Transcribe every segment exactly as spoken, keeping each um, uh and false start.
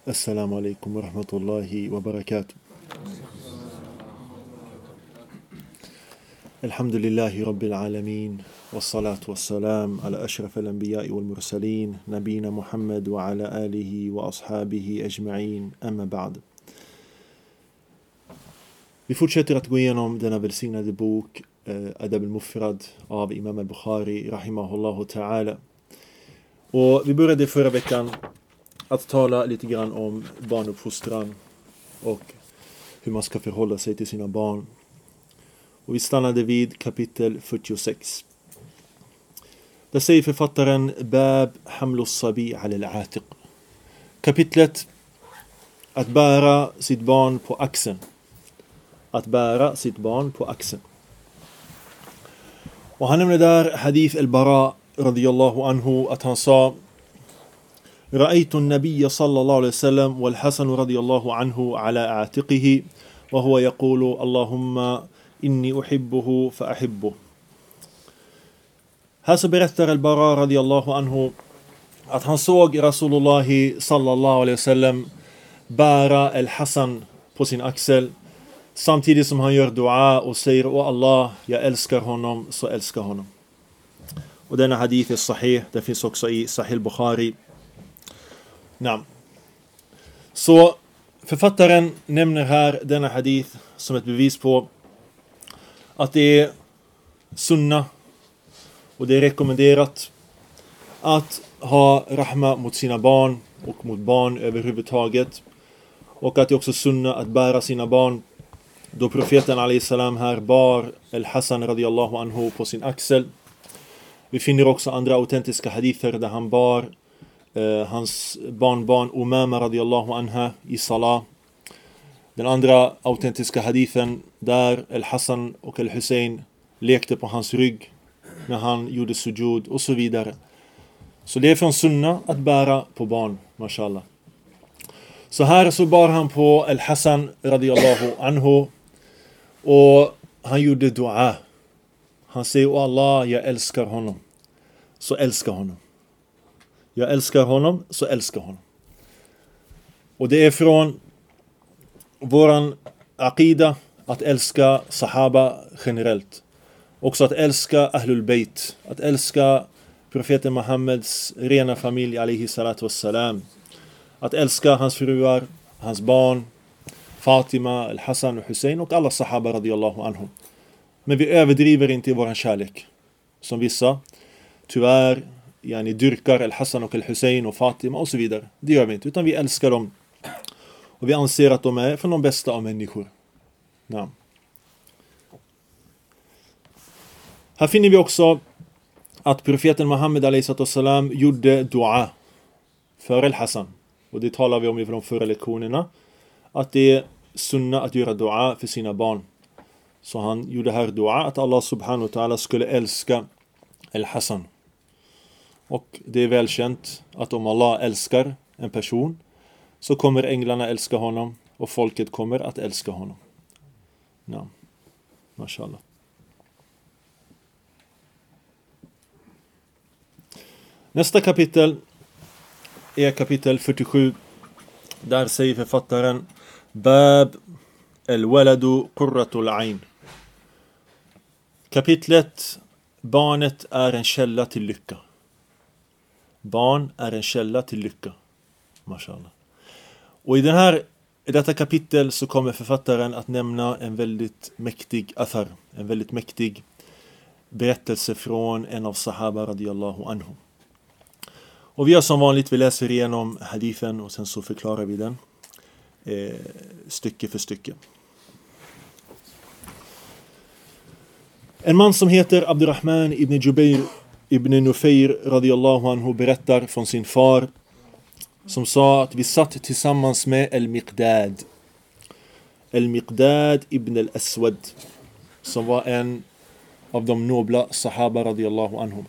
Assalamu alaikum wa rahmatullahi wa barakatuh. Alhamdulillahi rabbil alamin. Wassalatu wassalam ala ashraf al-anbiya'i wal mursalin. Nabina Muhammad wa ala alihi wa ashabihi ajma'in. Amma ba'd. Vi fortsätter att gå igenom denna välsignade bok eh, Adab al-Mufrad av Imam al-Bukhari rahimahullahu ta'ala. Och vi började förra veckan att tala lite grann om barnuppfostran och hur man ska förhålla sig till sina barn. Och vi stannade vid kapitel fyrtiosex. Där säger författaren Bab Hamlus Sabi ala al-Atiq. Kapitlet att bära sitt barn på axeln. Att bära sitt barn på axeln. Och han nämnde där hadith al-Bara radiyallahu anhu att han sa: رأيت النبي صلى الله عليه وسلم والحسن رضي الله عنه على عاتقه وهو يقول اللهم إني أحبه فأحبه. Här så berättar al-Bara radiyallahu anhu att han såg Rasulullah sallallahu alaihi wasallam bära al-Hasan på sin axel samtidigt som han gör dua och säger: Åh Allah, jag älskar honom, så älskar honom. Och denna hadith är sahih, det finns också i Sahih Bukhari. Nam. Så författaren nämner här denna hadith som ett bevis på att det är sunna och det är rekommenderat att ha rahma mot sina barn och mot barn överhuvudtaget, och att det är också sunna att bära sina barn, då profeten alayhi salam här bar al-Hasan radiyallahu anhu på sin axel. Vi finner också andra autentiska hadither där han bar Uh, hans barnbarn Umama radiyallahu anha i salah. Den andra autentiska hadithen där al-Hasan och al-Hussein lekte på hans rygg när han gjorde sujud och så vidare. Så det är från sunna att bära på barn, mashallah. Så här så bar han på al-Hasan radiyallahu anhu och han gjorde dua. Han säger: Åh Allah, jag älskar honom, så älskar honom. Jag älskar honom, så älskar honom. Och det är från våran aqida att älska sahaba generellt. Också att älska Ahlul Bayt. Att älska profeten Muhammeds rena familj alayhi salatu wassalam. Att älska hans fruar, hans barn, Fatima, al-Hasan och Hussein och alla sahaba radiyallahu anhum. Men vi överdriver inte i våran kärlek. Som vissa tyvärr yani dyrkar al-Hasan och al-Hussein och Fatima och så vidare. Det gör vi inte, utan vi älskar dem. Och vi anser att de är från de bästa av människor. Ja. Här finner vi också att profeten Muhammed alayhi salam gjorde dua för al-Hasan. Och det talar vi om i de förra lektionerna. Att det är sunna att göra dua för sina barn. Så han gjorde här dua att Allah subhanahu wa ta'ala skulle älska al-Hasan. Och det är välkänt att om Allah älskar en person så kommer änglarna älska honom och folket kommer att älska honom. Ja, mashallah. Nästa kapitel är kapitel fyrtiosju. Där säger författaren: Bab al-waladu qurratul ayn. Kapitlet barnet är en källa till lycka. Barn är en källa till lycka. Mashallah. Och i, den här, i detta kapitel så kommer författaren att nämna en väldigt mäktig athar. En väldigt mäktig berättelse från en av sahaba radiyallahu anhu. Och vi gör som vanligt, vi läser igenom hadithen och sen så förklarar vi den eh, stycke för stycke. En man som heter Abdurrahman ibn Jubair Ibn Nufayr radiyallahu anhu berättar från sin far som sa att vi satt tillsammans med al-Miqdad. Al-Miqdad ibn al-Aswad, som var en av de nobla sahaba radiyallahu anhum.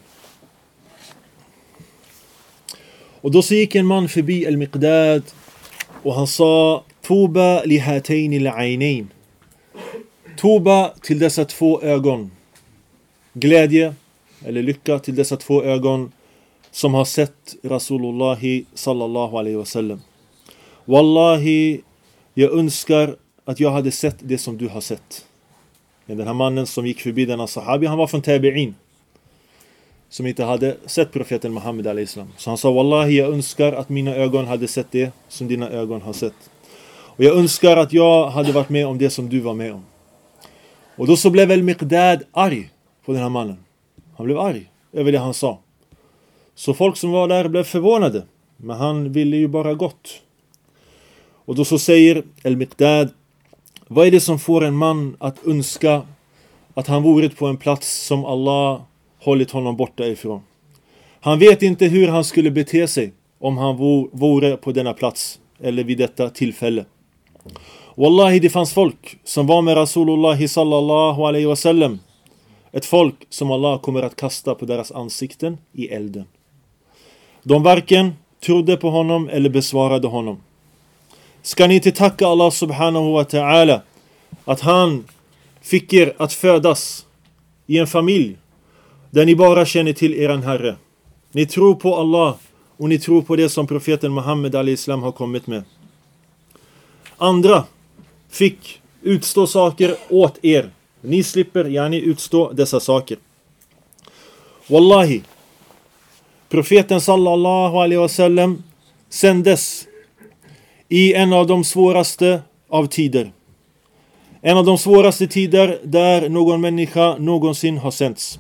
Och då så gick en man förbi al-Miqdad och han sa: Tuba li hatayn al-aynayn. Tuba till dessa två ögon. Glädje eller lycka till dessa två ögon som har sett Rasulullah sallallahu alaihi wasallam. Wallahi, jag önskar att jag hade sett det som du har sett. Den här mannen som gick förbi denna sahabi, han var från Tabi'in, som inte hade sett profeten Muhammed alayhi salam. Så han sa, Wallahi, jag önskar att mina ögon hade sett det som dina ögon har sett. Och jag önskar att jag hade varit med om det som du var med om. Och då så blev väl Miqdad arg på den här mannen. Han blev arg över det han sa. Så folk som var där blev förvånade. Men han ville ju bara gott. Och då så säger El-Miqdad, vad är det som får en man att önska att han vore på en plats som Allah hållit honom borta ifrån? Han vet inte hur han skulle bete sig om han vore på denna plats eller vid detta tillfälle. Wallahi, det fanns folk som var med Rasulullah sallallahu alaihi wasallam. Ett folk som Allah kommer att kasta på deras ansikten i elden. De varken trodde på honom eller besvarade honom. Ska ni inte tacka Allah subhanahu wa ta'ala att han fick er att födas i en familj där ni bara känner till eran Herre. Ni tror på Allah och ni tror på det som profeten Muhammed alayhi salam har kommit med. Andra fick utstå saker åt er. Ni slipper gärna utstå dessa saker. Wallahi, profeten sallallahu alaihi wasallam sändes i en av de svåraste av tider. En av de svåraste tider där någon människa någonsin har sänts.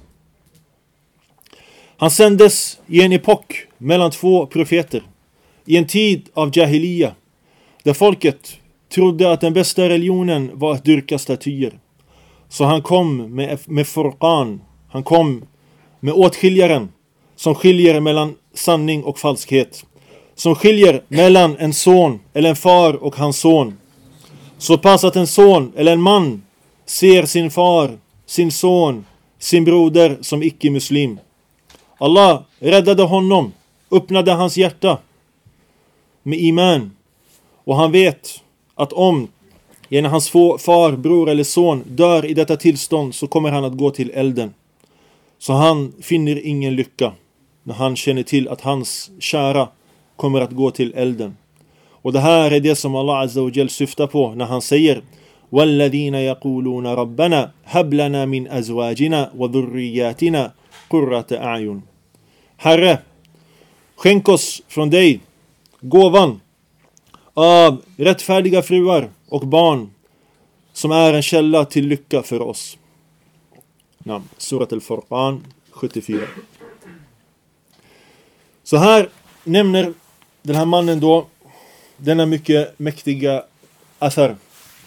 Han sändes i en epok mellan två profeter. I en tid av jahiliya, där folket trodde att den bästa religionen var att dyrka statyer. Så han kom med, med Furqan. Han kom med åtskiljaren som skiljer mellan sanning och falskhet. Som skiljer mellan en son eller en far och hans son. Så pass att en son eller en man ser sin far, sin son, sin broder som icke-muslim. Allah räddade honom, öppnade hans hjärta med iman. Och han vet att om när hans far, bror eller son dör i detta tillstånd så kommer han att gå till elden. Så han finner ingen lycka när han känner till att hans kära kommer att gå till elden. Och det här är det som Allah Azza wa Jal syftar på när han säger وَالَّذِينَ يَقُولُونَ رَبَّنَا هَبْ لَنَا مِنْ أَزْوَاجِنَا وَذُرِّيَّاتِنَا قُرَّةَ أَعْيُنٍ. Herre, skänk oss från dig gåvan av rättfärdiga fruar och barn som är en källa till lycka för oss. Nam, Surat al-Furqan sjuttiofyra. Så här nämner den här mannen då denna mycket mäktiga athar.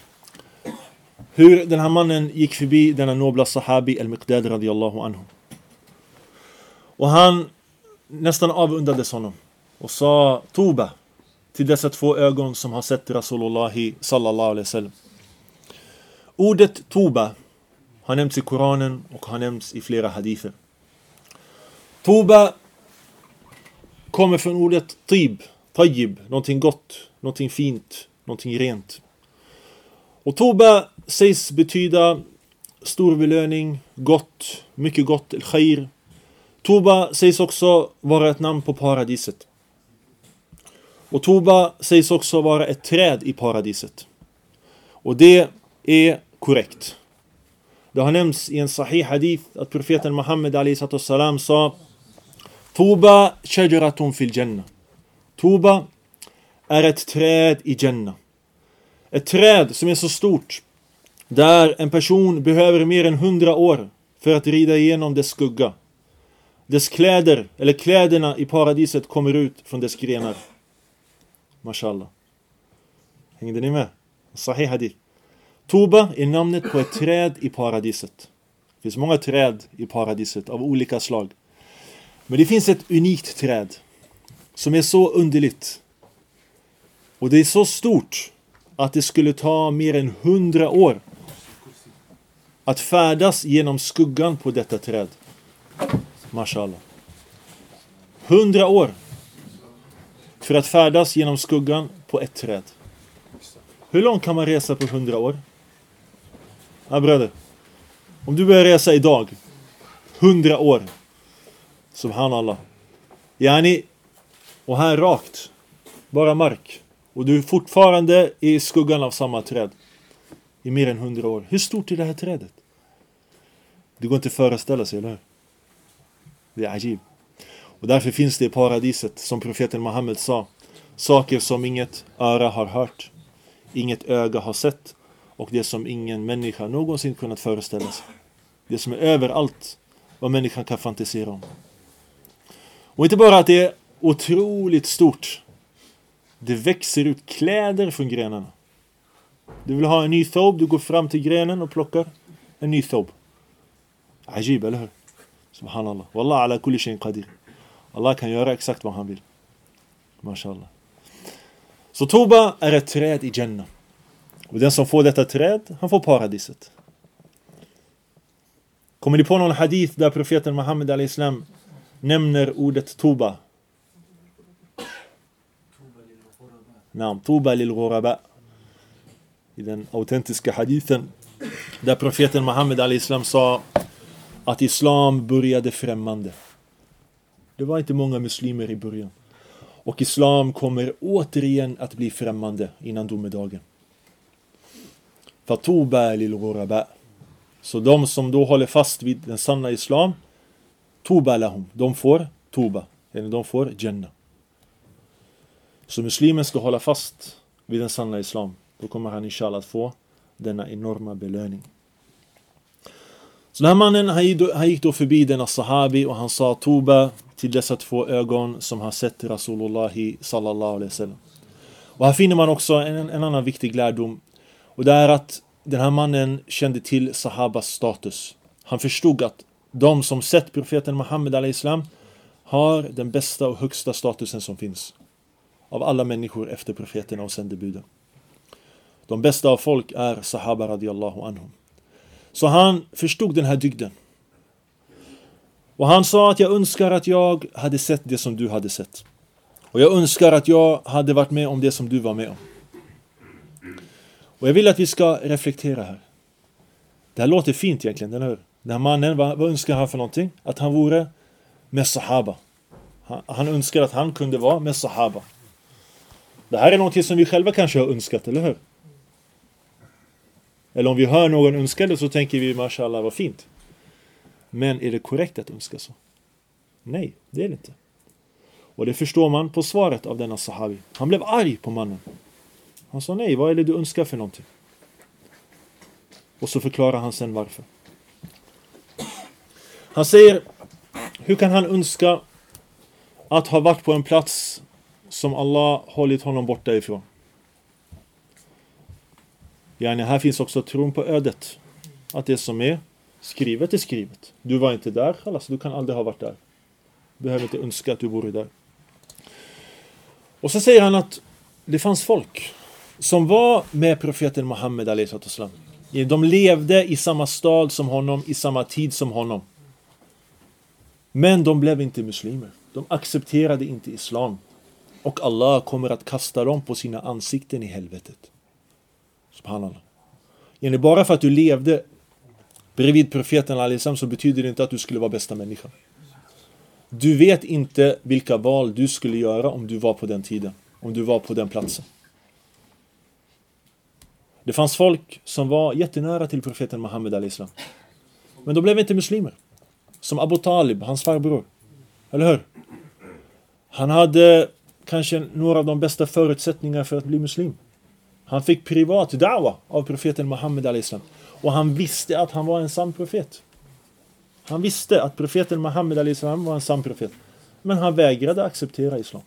Hur den här mannen gick förbi denna nobla sahabi al-Miqdad radiyallahu anhu. Och han nästan avundades honom och sa Tuba till dessa två ögon som har sett Rasulullah sallallahu alaihi wasallam. Ordet Tuba har nämnts i Koranen och har nämnts i flera hadither. Tuba kommer från ordet tib, tayyib, någonting gott, någonting fint, någonting rent. Och Tuba sägs betyda stor belöning, gott, mycket gott, al-khair. Tuba sägs också vara ett namn på paradiset. Och Tuba sägs också vara ett träd i paradiset. Och det är korrekt. Det har nämnts i en sahih hadith att profeten Muhammed alayhi salam sa Tuba shajaratun fil jannah. Tuba är ett träd i Jannah. Ett träd som är så stort där en person behöver mer än hundra år för att rida igenom dess skugga. Dess kläder, eller kläderna i paradiset kommer ut från dess grenar. Mashallah. Hängde ni med? Sahih hadith. Tuba är namnet på ett träd i paradiset. Det finns många träd i paradiset av olika slag. Men det finns ett unikt träd som är så underligt. Och det är så stort att det skulle ta mer än hundra år att färdas genom skuggan på detta träd. Mashallah. Hundra år för att färdas genom skuggan på ett träd. Hur långt kan man resa på hundra år? Ja, bröder. Om du börjar resa idag, hundra år. Subhanallah. Yani, och här rakt. Bara mark. Och du är fortfarande i skuggan av samma träd. I mer än hundra år. Hur stort är det här trädet? Det går inte att föreställa sig, eller hur? Det är ajib. Och därför finns det i paradiset, som profeten Muhammed sa, saker som inget öra har hört, inget öga har sett, och det som ingen människa någonsin kunnat föreställa sig. Det som är överallt vad människan kan fantisera om. Och inte bara att det är otroligt stort. Det växer ut kläder från grenarna. Du vill ha en ny thob, du går fram till grenen och plockar en ny thob. Ajib, eller hur? Subhanallah. Wallah ala kulli shayin qadir. Allah kan göra exakt vad han vill. Mashallah. Så Tuba är ett träd i Jannah. Och den som får detta träd, han får paradiset. Kommer ni på någon hadith där profeten Muhammed al-Islam nämner ordet Tuba? Naam, Tuba lil-ghuraba. I den autentiska hadithen där profeten Muhammed al-Islam sa att islam började främmande. Det var inte många muslimer i början. Och islam kommer återigen att bli främmande innan domedagen. Fatuba lil-ghuraba. Så de som då håller fast vid den sanna islam, tuba lahum, de får tuba, eller de får Jannah. Så muslimen ska hålla fast vid den sanna islam. Då kommer han inshallah att få denna enorma belöning. Så den här mannen, han gick då förbi denna sahabi och han sa tuba till dessa två ögon som har sett Rasulullah sallallahu alaihi wasallam. Och här finner man också en, en annan viktig lärdom. Och det är att den här mannen kände till sahabas status. Han förstod att de som sett profeten Muhammed al-Islam har den bästa och högsta statusen som finns. Av alla människor efter profeten och sändebuden. De bästa av folk är sahaba radiyallahu anhum. Så han förstod den här dygden. Och han sa att jag önskar att jag hade sett det som du hade sett. Och jag önskar att jag hade varit med om det som du var med om. Och jag vill att vi ska reflektera här. Det här låter fint egentligen, eller hur? Den här mannen, vad, vad önskar han för någonting? Att han vore med sahaba. Han, han önskar att han kunde vara med sahaba. Det här är någonting som vi själva kanske har önskat, eller hur? Eller om vi hör någon önska det så tänker vi, mashallah, vad fint. Men är det korrekt att önska så? Nej, det är det inte. Och det förstår man på svaret av denna sahabi. Han blev arg på mannen. Han sa nej, vad är det du önskar för någonting? Och så förklarar han sen varför. Han säger, hur kan han önska att ha varit på en plats som Allah hållit honom borta ifrån? Yani, här finns också tron på ödet. Att det som är skrivet är skrivet. Du var inte där, alltså du kan aldrig ha varit där. Du behöver inte önska att du vore där. Och så säger han att det fanns folk som var med profeten Muhammed alaihi wasallam. De levde i samma stad som honom, i samma tid som honom. Men de blev inte muslimer. De accepterade inte islam. Och Allah kommer att kasta dem på sina ansikten i helvetet. Subhanallah. Yani bara för att du levde bredvid profeten alaihi wasallam så betyder det inte att du skulle vara bästa människan. Du vet inte vilka val du skulle göra om du var på den tiden. Om du var på den platsen. Det fanns folk som var jättenära till profeten Muhammed alaihi wasallam. Men de blev inte muslimer. Som Abu Talib, hans farbror. Eller hur? Han hade kanske några av de bästa förutsättningar för att bli muslim. Han fick privat da'wa av profeten Muhammed alaihi wasallam. Och han visste att han var en sann profet. Han visste att profeten Muhammed alaihi wasallam var en sann profet. Men han vägrade acceptera islam.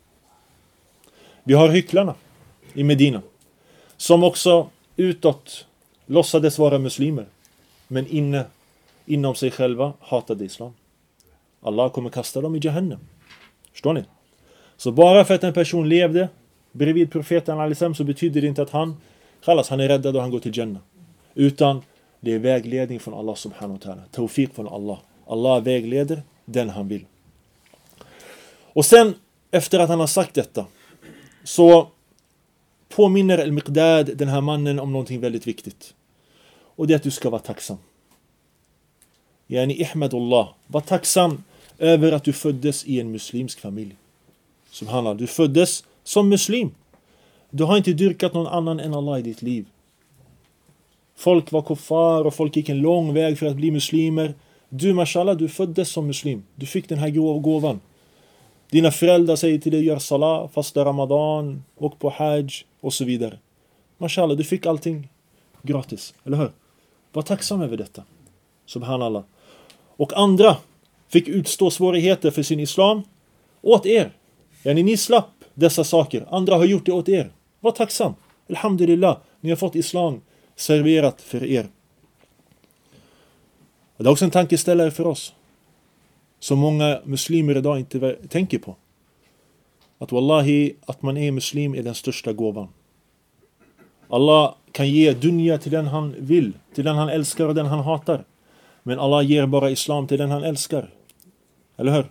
Vi har hycklarna i Medina. Som också utåt låtsades vara muslimer. Men inne, inom sig själva hatade islam. Allah kommer kasta dem i Jahannam. Förstår ni? Så bara för att en person levde bredvid profeten alaihi wasallam så betyder det inte att han, khalas, han är räddad och han går till Jannah. Utan det är vägledning från Allah subhanahu wa ta'ala. Tawfiq från Allah. Allah vägleder den han vill. Och sen, efter att han har sagt detta, så påminner Al-Miqdad den här mannen om någonting väldigt viktigt. Och det är att du ska vara tacksam. Yani ihmadullah. Var tacksam över att du föddes i en muslimsk familj. Subhanallah, du föddes som muslim. Du har inte dyrkat någon annan än Allah i ditt liv. Folk var kuffar och folk gick en lång väg för att bli muslimer. Du, mashallah, du föddes som muslim. Du fick den här gåvan. Dina föräldrar säger till dig, gör salah, fasta ramadan, åk på hajj och så vidare. Mashallah, du fick allting gratis, eller hur? Var tacksam över detta. Subhanallah. Och andra fick utstå svårigheter för sin islam åt er. Yani ni slapp dessa saker. Andra har gjort det åt er. Var tacksam. Alhamdulillah, ni har fått islam serverat för er. Det är också en tankeställare för oss. Som många muslimer idag inte tänker på. Att wallahi, att man är muslim är den största gåvan. Allah kan ge dunya till den han vill. Till den han älskar och den han hatar. Men Allah ger bara islam till den han älskar. Eller hur?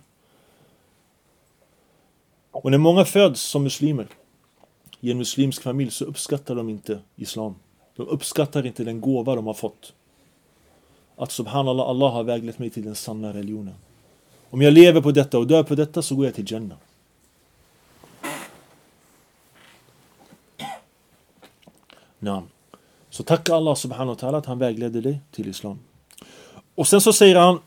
Och när många föds som muslimer i en muslimsk familj så uppskattar de inte islam. De uppskattar inte den gåva de har fått. Att subhanallah, Allah har väglett mig till den sanna religionen. Om jag lever på detta och dör på detta så går jag till Jannah. Naam. Så tacka Allah subhanahu wa ta'ala att han vägledde dig till islam. Och sen så säger han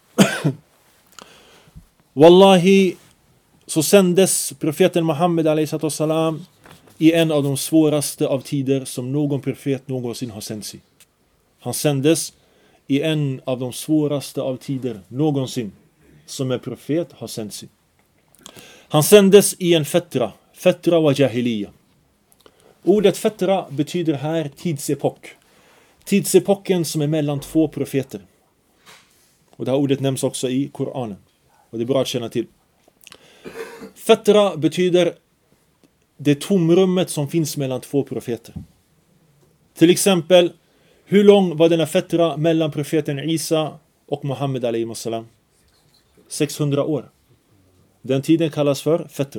wallahi, så sändes profeten Muhammed alayhi salam i en av de svåraste av tider som någon profet någonsin har sänts i. Han sändes i en av de svåraste av tider någonsin som en profet har sänts i. Han sändes i en fetra, fetra wa jahiliya. Ordet fetra betyder här tidsepok. Tidsepoken som är mellan två profeter. Och det här ordet nämns också i Koranen. Och det är bra att känna till. Fetra betyder det tomrummet som finns mellan två profeter. Till exempel, hur lång var denna fetra mellan profeten Isa och Muhammed alayhi salam? sexhundra år. Den tiden kallas för fetra.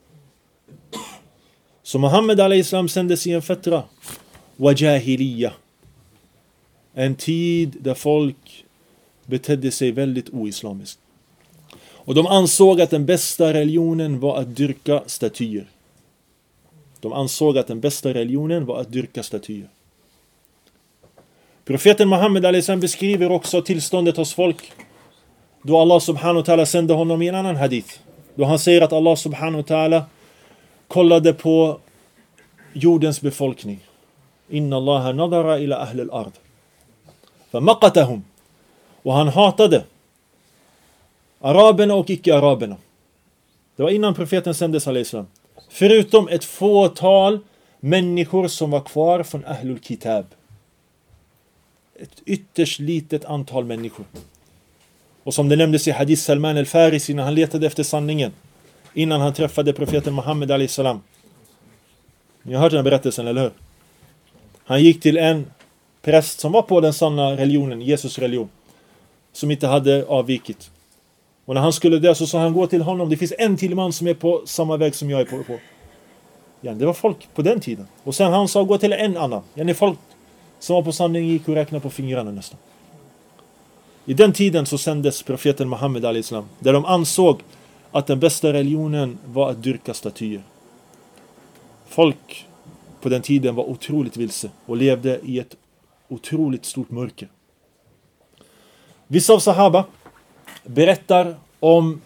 Så Muhammed alayhi salam sändes i en fetra. Wajahiliya. En tid där folk betedde sig väldigt oislamiskt. Och de ansåg att den bästa religionen var att dyrka statyer. De ansåg att den bästa religionen var att dyrka statyer. Profeten Muhammed alayhi salam beskriver också tillståndet hos folk då Allah subhanahu wa ta'ala sände honom i en annan hadith. Då han säger att Allah subhanahu wa ta'ala kollade på jordens befolkning. Inna Allah nadara ila ahli al-ard. Famaqatahum. Och han hatade araberna och icke-araberna. Det var innan profeten sändes alayhi salam. Förutom ett fåtal människor som var kvar från Ahlul Kitab. Ett ytterst litet antal människor. Och som det nämndes i hadith Salman al-Farisi när han letade efter sanningen. Innan han träffade profeten Muhammed alayhi salam. Ni har hört den här berättelsen, eller hur? Han gick till en präst som var på den sanna religionen, Jesus religion. Som inte hade avvikit. Och när han skulle dö så sa han, gå till honom. Det finns en till man som är på samma väg som jag är på. på. Ja, det var folk på den tiden. Och sen han sa, gå till en annan. Ja, det folk som var på sanningen gick och räknade på fingrarna nästan. I den tiden så sändes profeten Muhammed alayhi salam. Där de ansåg att den bästa religionen var att dyrka statyer. Folk på den tiden var otroligt vilse och levde i ett otroligt stort mörker. Vissa av sahaba berättar om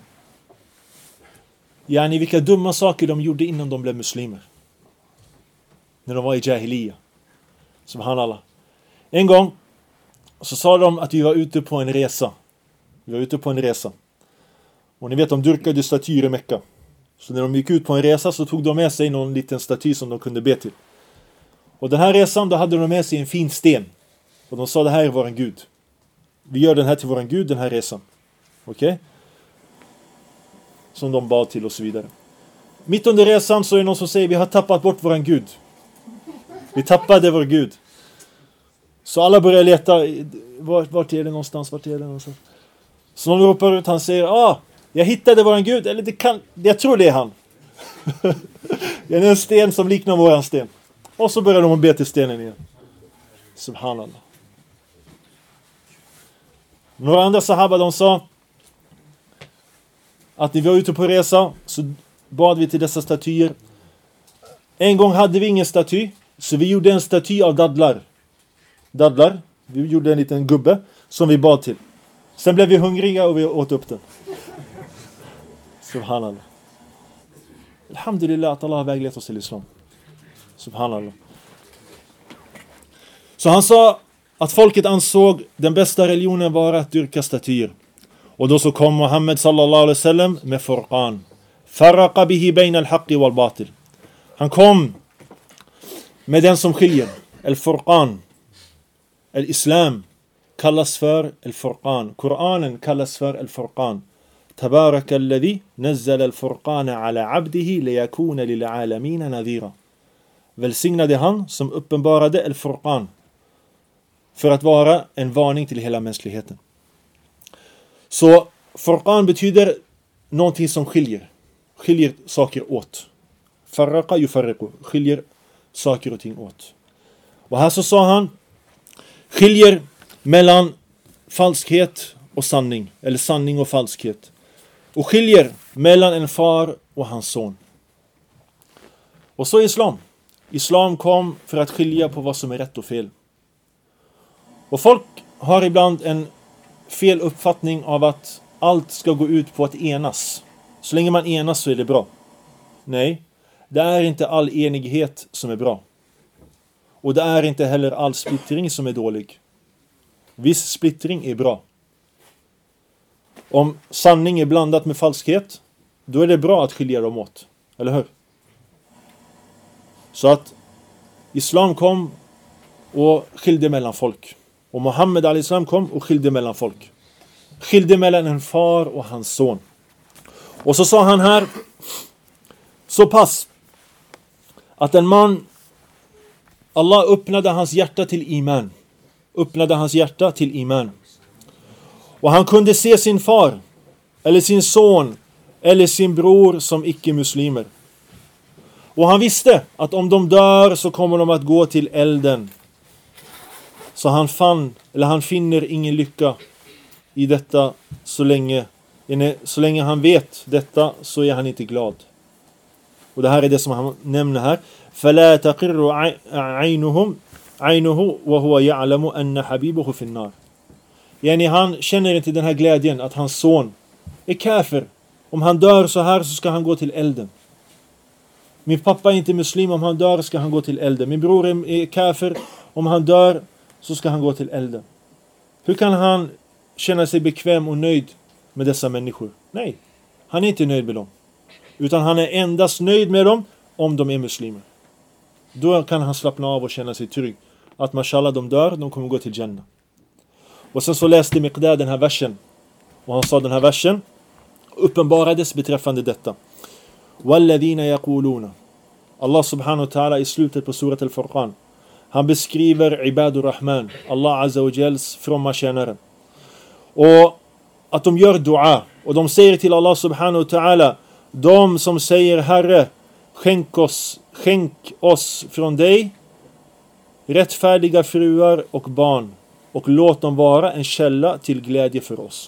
yani, vilka dumma saker de gjorde innan de blev muslimer. När de var i jahiliya. Subhanallah. En gång så sa de att vi var ute på en resa. Vi var ute på en resa. Och ni vet, de dyrkade statyer i Mekka. Så när de gick ut på en resa så tog de med sig någon liten staty som de kunde be till. Och den här resan, då hade de med sig en fin sten. Och de sa, det här är våran Gud. Vi gör den här till våran Gud, den här resan. Okej? Okay? Som de bad till och så vidare. Mitt under resan så är det någon som säger, vi har tappat bort våran Gud. Vi tappade vår Gud. Så alla börjar leta, vart, vart är det någonstans, vart är det någonstans? Så någon ropar ut, han säger, ah, jag hittade våran Gud, eller det kan, jag tror det är han. Det är en sten som liknar våran sten. Och så börjar de be till stenen igen. Subhanallah. Några andra sahaba, de sa att när vi var ute på resa så bad vi till dessa statyer En gång hade vi ingen staty, så vi gjorde en staty av dadlar. Dadlar. Vi gjorde en liten gubbe som vi bad till. Sen blev vi hungriga och vi åt upp den. Subhanallah. Alhamdulillah att Allah har väglett oss till islam. Subhanallah. Så han sa att folket ansåg den bästa religionen vara att dyrka statyer. Och då så kom Muhammed sallallahu alaihi wasallam med Furqan. Farraqa bihi bayna al-haqqi wal-batil. Han kom med den som skiljer. Al-Furqan. Al-Islam kallas för Al-Furqan. Koranen kallas för Al-Furqan. Tabaraka alladhi nazzala al-Furqana ala abdihi liyakuna lil alamina nadhira. Välsignade han som uppenbarade Al-Furqan för att vara en varning till hela mänskligheten. Så Furqan betyder någonting som skiljer. Skiljer saker åt. Farraqa yufarriqu. Skiljer saker och ting åt. Och här så sa han skiljer mellan falskhet och sanning. Eller sanning och falskhet. Och skiljer mellan en far och hans son. Och så islam. Islam kom för att skilja på vad som är rätt och fel. Och folk har ibland en fel uppfattning av att allt ska gå ut på att enas. Så länge man enas så är det bra. Nej, det är inte all enighet som är bra. Och det är inte heller all splittring som är dålig. Viss splittring är bra. Om sanning är blandat med falskhet, då är det bra att skilja dem åt. Eller hur? Så att islam kom och skilde mellan folk. Och Muhammed al-Islam kom och skilde mellan folk. Skilde mellan en far och hans son. Och så sa han här så pass att en man, Allah öppnade hans hjärta till iman. Öppnade hans hjärta till iman. Och han kunde se sin far eller sin son eller sin bror som icke-muslimer. Och han visste att om de dör så kommer de att gå till elden. Så han fann, eller han finner ingen lycka i detta så länge, så länge han vet detta så är han inte glad. Och det här är det som han nämner här. فَلَا تَقِرُّ عَيْنُهُمْ عَيْنُهُ وَهُوَ يَعْلَمُ أَنَّ حَبِيبُهُ فِي النَّارِ. Yani han känner inte den här glädjen att hans son är kafir. Om han dör så här så ska han gå till elden. Min pappa är inte muslim, om han dör ska han gå till elden. Min bror är kafir, om han dör så ska han gå till elden. Hur kan han känna sig bekväm och nöjd med dessa människor? Nej, han är inte nöjd med dem. Utan han är endast nöjd med dem om de är muslimer. Då kan han slappna av och känna sig trygg. Att mashallah de dör, de kommer gå till Jannah. Och sen så läste Miqdad den här versen. Och han sa den här versen uppenbarades beträffande detta. Walladhina yaquluna. Allah subhanahu wa ta'ala i slutet på surat al-Furqan. Han beskriver Ibadur Rahman, Allah azza wa jals fromma tjänare. Och att de gör dua. Och de säger till Allah subhanahu wa ta'ala, de som säger Herre, skänk oss, skänk oss från dig rättfärdiga fruar och barn. Och låt dem vara en källa till glädje för oss.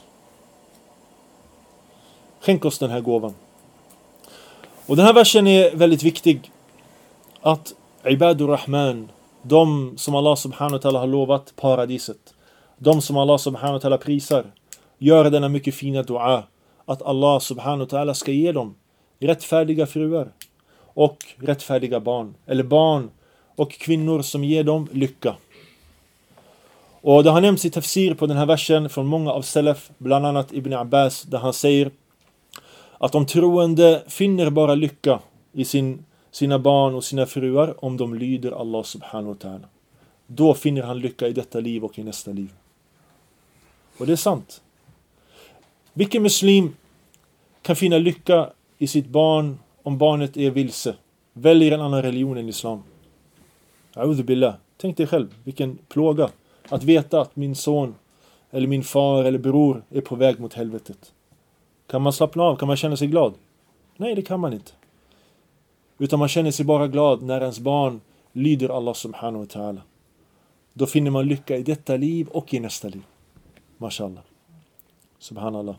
Skänk oss den här gåvan. Och den här versen är väldigt viktig. Att Ibadur Rahman, de som Allah subhanahu wa ta'ala har lovat paradiset, de som Allah subhanahu wa ta'ala prisar, gör denna mycket fina dua. Att Allah subhanahu wa ta'ala ska ge dem rättfärdiga fruar och rättfärdiga barn. Eller barn och kvinnor som ger dem lycka. Och det har nämnts i tafsir på den här versen från många av salaf, bland annat Ibn Abbas, där han säger att de troende finner bara lycka i sin, sina barn och sina fruar om de lyder Allah subhanahu wa ta'ala. Då finner han lycka i detta liv och i nästa liv. Och det är sant. Vilken muslim kan finna lycka i sitt barn om barnet är vilse? Väljer en annan religion än islam. A'udhu billah. Tänk dig själv, vilken plåga. Att veta att min son eller min far eller bror är på väg mot helvetet. Kan man slappna av? Kan man känna sig glad? Nej, det kan man inte. Utan man känner sig bara glad när ens barn lyder Allah subhanahu wa ta'ala. Då finner man lycka i detta liv och i nästa liv. Mashallah. Subhanallah.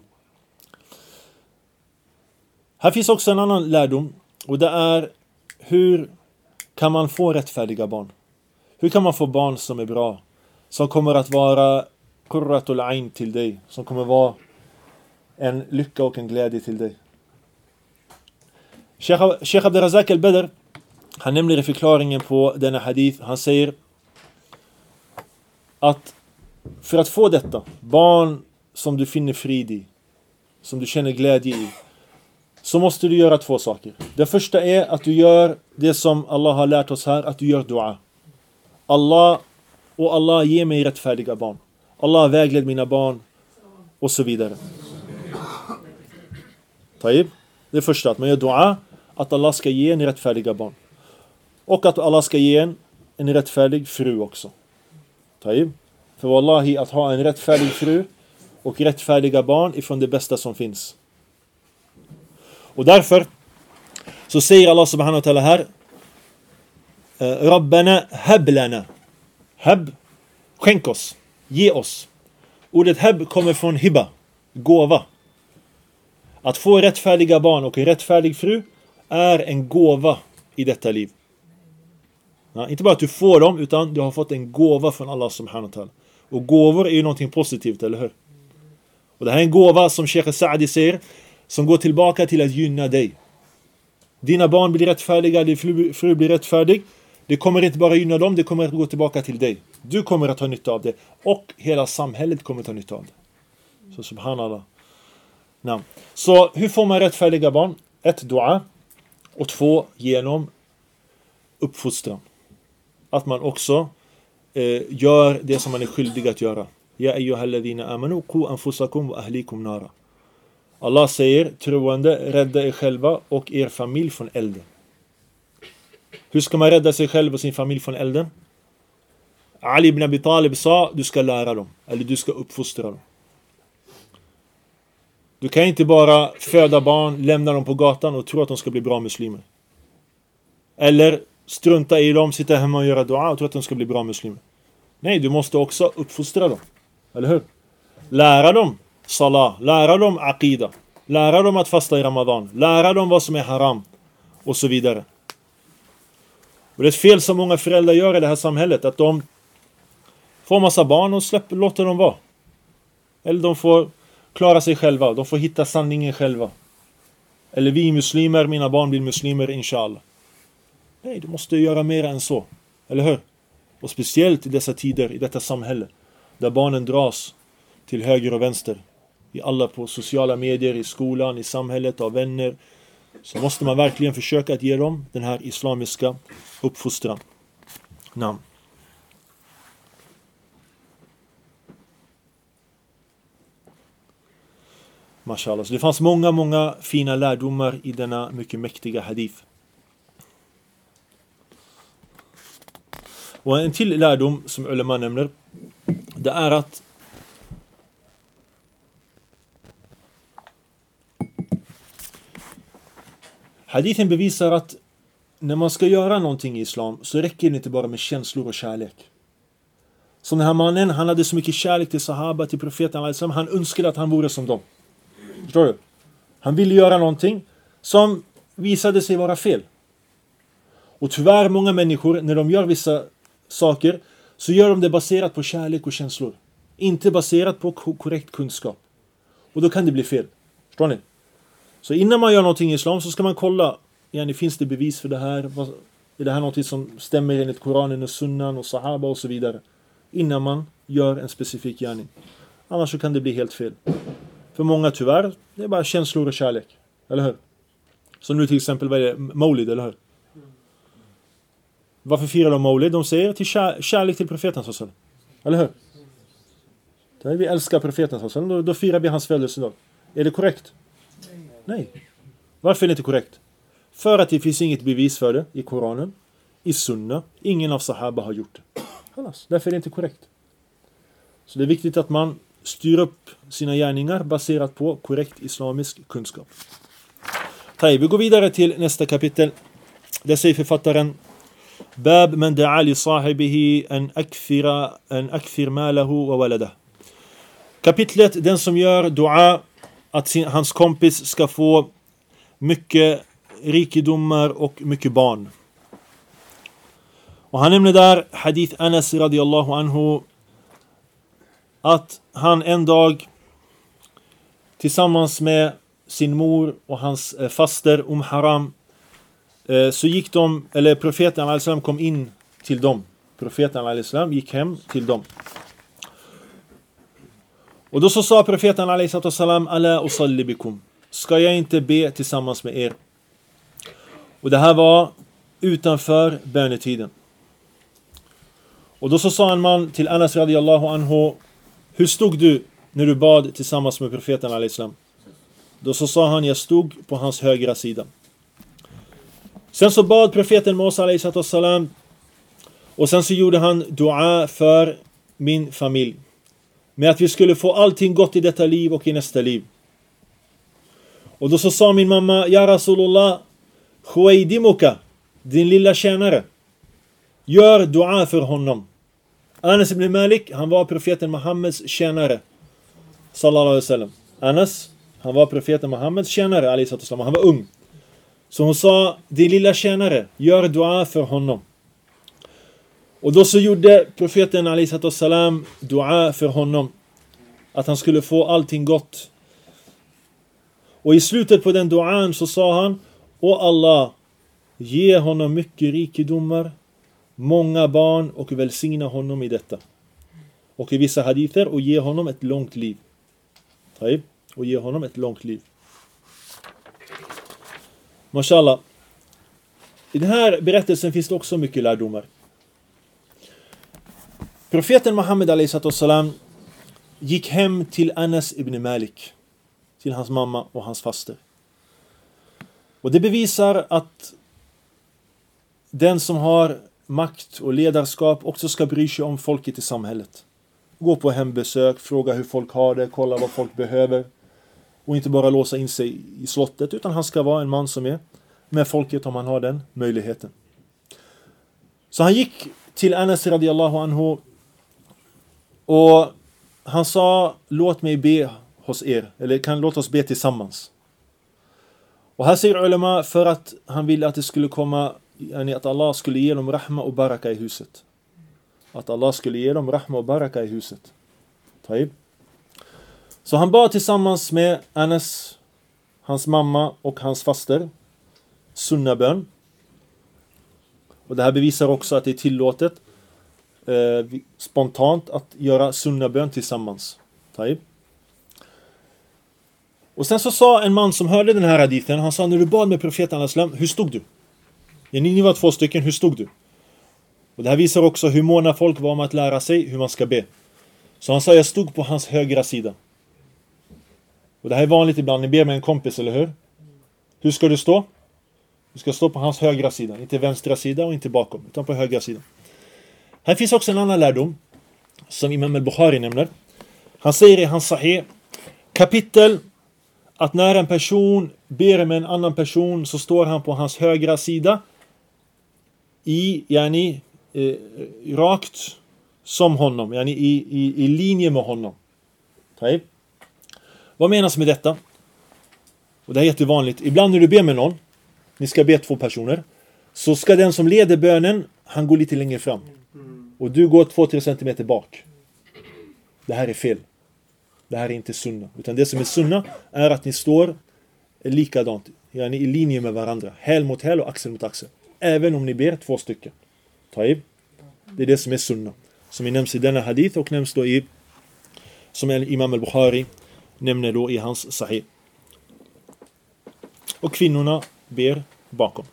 Här finns också en annan lärdom. Och det är hur kan man få rättfärdiga barn? Hur kan man få barn som är bra? Som kommer att vara qurratul ayn till dig. Som kommer vara en lycka och en glädje till dig. Sheikh Abdurrazak al-Badr, han nämner i förklaringen på denna hadith, han säger att för att få detta, barn som du finner frid i, som du känner glädje i, så måste du göra två saker. Det första är att du gör det som Allah har lärt oss här, att du gör dua. Allah och Allah ger mig rättfärdiga barn. Allah vägled mina barn och så vidare. Taib. Det första, att man gör dua, att Allah ska ge en rättfärdiga barn. Och att Allah ska ge en, en rättfärdig fru också. Taib. För wallahi, att ha en rättfärdig fru och rättfärdiga barn är från det bästa som finns. Och därför så säger Allah subhanahu wa ta'ala här, Rabbana hablana. Hab, skänk oss, ge oss. Ordet hab kommer från hiba, gåva. Att få rättfärdiga barn och en rättfärdig fru är en gåva i detta liv. Ja, inte bara att du får dem, utan du har fått en gåva från Allah subhanahu wa ta'ala. Och gåvor är ju någonting positivt, eller hur? Och det här är en gåva, som Sheikh Sa'di säger, som går tillbaka till att gynna dig. Dina barn blir rättfärdiga, din fru, fru blir rättfärdig. Det kommer inte bara gynna dem, det kommer att gå tillbaka till dig. Du kommer att ta nytta av det. Och hela samhället kommer att ta nytta av det. Så subhanallah. Nej. Så hur får man rättfärdiga barn? Ett, dua. Och två, genom uppfostran. Att man också eh, gör det som man är skyldig att göra. Ja ayyuhalladhina amanu qu anfusakum wa ahlikum nara. Allah säger, troende, rädda er själva och er familj från elden. Hur ska man rädda sig själv och sin familj från elden? Ali ibn Abi Talib sa, du ska lära dem. Eller du ska uppfostra dem. Du kan inte bara föda barn, lämna dem på gatan och tro att de ska bli bra muslimer. Eller strunta i dem, sitta hemma och göra dua och tro att de ska bli bra muslimer. Nej, du måste också uppfostra dem. Eller hur? Lära dem salah, lära dem aqida, lära dem att fasta i Ramadan, lära dem vad som är haram och så vidare. Och det är ett fel som många föräldrar gör i det här samhället, att de får massa barn och släpper, låter dem vara. Eller de får klara sig själva, de får hitta sanningen själva. Eller vi muslimer, mina barn blir muslimer inshallah. Nej, du måste göra mer än så. Eller hur? Och speciellt i dessa tider, i detta samhälle, där barnen dras till höger och vänster. I alla på sociala medier, i skolan, i samhället, av vänner. Så måste man verkligen försöka att ge dem den här islamiska uppfostran. Namn. Mashallah. Så det fanns många, många fina lärdomar i denna mycket mäktiga hadith. Och en till lärdom som ulema nämner, det är att hadithen bevisar att när man ska göra någonting i islam så räcker det inte bara med känslor och kärlek. Som den här mannen, han hade så mycket kärlek till sahaba, till profeten, han önskade att han vore som dem. Förstår du? Han ville göra någonting som visade sig vara fel. Och tyvärr många människor, när de gör vissa saker, så gör de det baserat på kärlek och känslor. Inte baserat på korrekt kunskap. Och då kan det bli fel. Förstår ni? Så innan man gör någonting i islam så ska man kolla, yani, finns det bevis för det här? Är det här något som stämmer enligt Koranen och Sunnan och Sahaba och så vidare? Innan man gör en specifik gärning. Annars så kan det bli helt fel. För många tyvärr, det är bara känslor och kärlek. Eller hur? Så nu till exempel, vad är det? Maulid, eller hur? Varför firar de Maulid? De säger till kär, kärlek till profeten. Eller hur? Där vi älskar profeten. Då, då firar vi hans födelsedag. Är det korrekt? Nej. Varför är det inte korrekt? För att det finns inget bevis för det i Koranen, i Sunna. Ingen av sahaba har gjort det. Därför är det inte korrekt. Så det är viktigt att man styr upp sina gärningar baserat på korrekt islamisk kunskap. Taj, vi går vidare till nästa kapitel. Där säger författaren: Bab man da'a li sahibihi an akthira an akthir malahu wa walada. Kapitlet, den som gör dua att sin, hans kompis ska få mycket rikedomar och mycket barn. Och han nämner där hadith Anas radiyallahu anhu att han en dag tillsammans med sin mor och hans faster Umm Haram så gick de, eller profeten alayhi salam kom in till dem. Profeten alayhi salam gick hem till dem. Och då så sa profeten alayhi salam ala usalli bikum. Ska jag inte be tillsammans med er? Och det här var utanför bönetiden. Och då så sa en man till Anas radiyallahu anhu: hur stod du när du bad tillsammans med profeten alayhi salam? Då så sa han: jag stod på hans högra sida. Sen så bad profeten Musa alayhi salam, och sen så gjorde han dua för min familj, med att vi skulle få allting gott i detta liv och i nästa liv. Och då så sa min mamma: ja Rasulullah, Khuaydimuka, din lilla tjänare, gör dua för honom. Anas ibn Malik, han var profeten Muhammeds tjänare sallallahu alaihi wasallam. Anas, han var profeten Muhammeds tjänare alayhi wasallam. Han var ung. Så hon sa: din lilla tjänare, gör dua för honom. Och då så gjorde profeten alayhi wasallam dua för honom, att han skulle få allting gott. Och i slutet på den duan så sa han: åh Allah, ge honom mycket rikedomar, många barn, och välsigna honom i detta. Och i vissa hadither, och ge honom ett långt liv. Och ge honom ett långt liv. Mashallah. I den här berättelsen finns det också mycket lärdomar. Profeten Muhammed alayhi salam gick hem till Anas ibn Malik, till hans mamma och hans faster. Och det bevisar att den som har makt och ledarskap också ska bry sig om folket i samhället. Gå på hembesök, fråga hur folk har det, kolla vad folk behöver. Och inte bara låsa in sig i slottet, utan han ska vara en man som är med folket om han har den möjligheten. Så han gick till Anas radiyallahu anhu och han sa: låt mig be hos er, eller kan låt oss be tillsammans. Och här säger ulama för att han ville att det skulle komma, att Allah skulle ge dem rahma och baraka i huset. Att Allah skulle ge dem rahma och baraka i huset. Taib. Så han bad tillsammans med Anas, hans mamma och hans faster sunnabön. Och det här bevisar också att det är tillåtet eh, spontant att göra sunnabön tillsammans. Taib. Och sen så sa en man som hörde den här hadithen, han sa: när du bad med profeten al-Islam, hur stod du? Ja, ni var två stycken, hur stod du? Och det här visar också hur måna folk var om att lära sig hur man ska be. Så han sa: jag stod på hans högra sida. Och det här är vanligt ibland, ni ber med en kompis, eller hur? Hur ska du stå? Du ska stå på hans högra sida, inte vänstra sida och inte bakom, utan på högra sidan. Här finns också en annan lärdom som Imam al-Bukhari nämner. Han säger i hans Sahih kapitel att när en person ber med en annan person så står han på hans högra sida i, yani, eh, rakt som honom, yani, i, i, i linje med honom. Okay. Vad menas med detta? Och det är jättevanligt. Ibland när du ber med någon, ni ska be två personer, så ska den som leder bönen, han går lite längre fram. Och du går två till tre centimeter bak. Det här är fel. Det här är inte sunna. Utan det som är sunna är att ni står likadant. Yani i linje med varandra. Häl mot häl och axel mot axel. Även om ni ber två stycken. Taib. Det är det som är sunna. Som nämns i denna hadith och nämns då i, som Imam al-Bukhari nämner då i hans Sahih. Och kvinnorna ber bakom.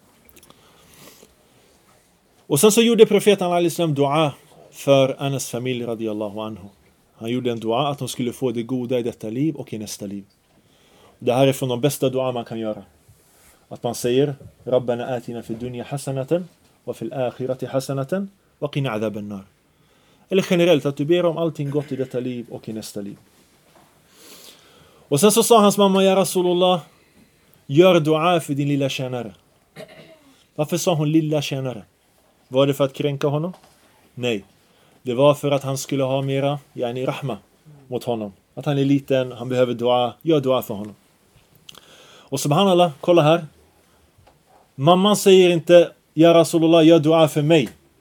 Och sen så gjorde profeten al-Islam dua för Anas familj radiyallahu anhu. Han gjorde en dua att de skulle få det goda i detta liv och i nästa liv. Det här är från de bästa dua man kan göra. Att man säger: Rabbana atina fi dunya hasanatan wa fil akhirati hasanatan wa qina adhaban nar. Eller generellt att du ber om allting gott i detta liv och i nästa liv. Och sen så sa hans mamma: ja Rasulullah, gör dua för din lilla tjänare. Varför sa hon lilla tjänare? Var det för att kränka honom? Nej. Det var för att han skulle ha mera yani rahma mot honom. Att han är liten, han behöver dua, gör dua för honom. Och subhanallah, kolla här. Mamman säger inte: ja Rasulullah, gör dua för mig.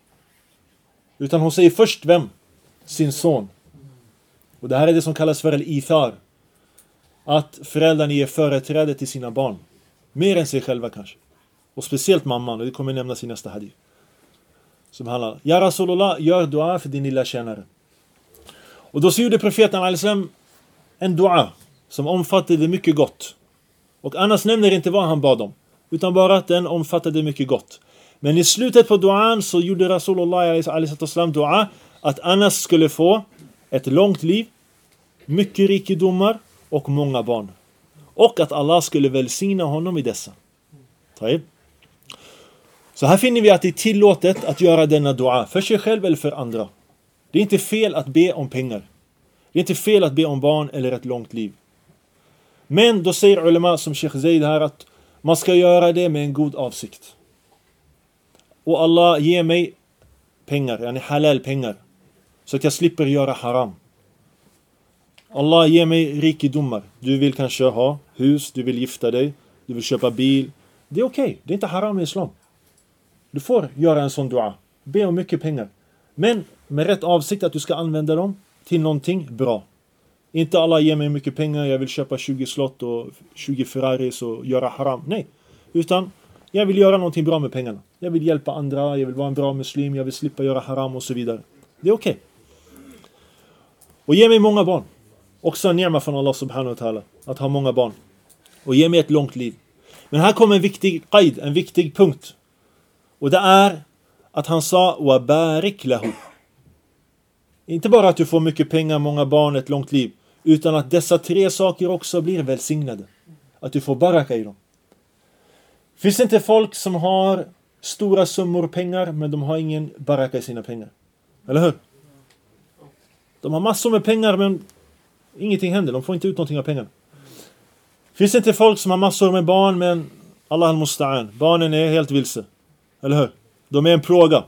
Utan hon säger först vem? Sin son. Och det här är det som kallas för al-ithar. Att föräldrarna ger företräde till sina barn. Mer än sig själva kanske. Och speciellt mamman, och det kommer nämnas i nästa hadith. Subhanallah. Ja Rasulullah, gör dua för din lilla tjänare. Och då så gjorde profeten al-Islam en dua som omfattade mycket gott. Och Anas nämner inte vad han bad om, utan bara att den omfattade mycket gott. Men i slutet på duan så gjorde Rasulullah al-Islam dua att Anas skulle få ett långt liv, mycket rikedomar och många barn. Och att Allah skulle välsigna honom i dessa. Taib. Så här finner vi att det är tillåtet att göra denna dua för sig själv eller för andra. Det är inte fel att be om pengar. Det är inte fel att be om barn eller ett långt liv. Men då säger ulema som Sheikh Zaid här att man ska göra det med en god avsikt. Och Allah ger mig pengar, yani halal pengar, så att jag slipper göra haram. Allah ger mig rikedomar. Du vill kanske ha hus, du vill gifta dig, du vill köpa bil. Det är okej, okay. Det är inte haram i islam. Du får göra en sån dua. Be om mycket pengar. Men med rätt avsikt att du ska använda dem till någonting bra. Inte alla ger mig mycket pengar, jag vill köpa tjugo slott och tjugo Ferraris och göra haram. Nej, utan jag vill göra någonting bra med pengarna. Jag vill hjälpa andra, jag vill vara en bra muslim, jag vill slippa göra haram och så vidare. Det är okej. Okay. Och ge mig många barn. Också en nirma från Allah subhanahu wa ta'ala. Att ha många barn. Och ge mig ett långt liv. Men här kommer en viktig qaid, en viktig punkt. Och det är att han sa wa barik lahu. Inte bara att du får mycket pengar, många barn, ett långt liv. Utan att dessa tre saker också blir välsignade. Att du får baraka i dem. Finns det inte folk som har stora summor pengar men de har ingen baraka i sina pengar? Eller hur? De har massor med pengar men ingenting händer. De får inte ut någonting av pengarna. Finns det inte folk som har massor med barn men Allah al-Musta'an. Barnen är helt vilse. Eller hur? De är en plåga.